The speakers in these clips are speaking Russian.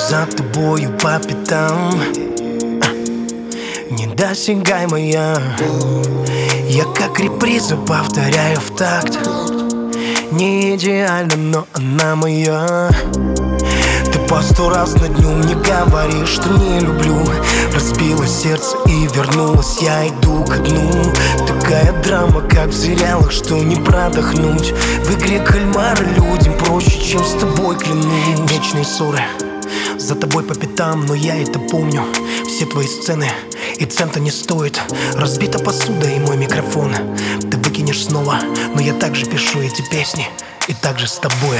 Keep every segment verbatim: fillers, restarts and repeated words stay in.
за тобою по пятам, недосягаемая. Я как реприза повторяю в такт. Не идеально, но она моя. Ты по сто раз на дню мне говоришь, что не люблю. Разбило сердце и вернулась, я иду ко дну. Такая драма, как в сериалах, что не продохнуть. В игре кальмара людям проще, чем с тобой, клянусь. Вечные ссоры, за тобой по пятам, но я это помню. Все твои сцены и цента не стоит. Разбита посуда и мой микрофон ты выкинешь снова, но я также пишу эти песни и также с тобой.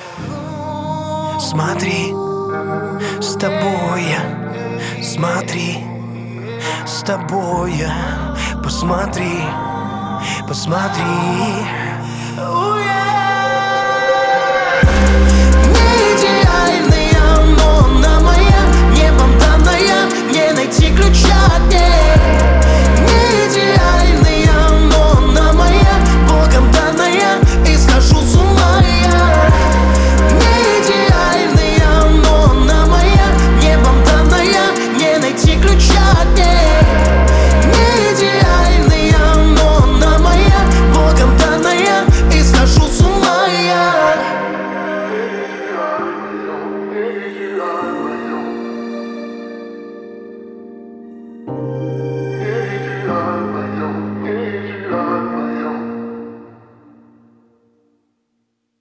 Смотри, с тобой я, смотри, с тобой я, посмотри, посмотри.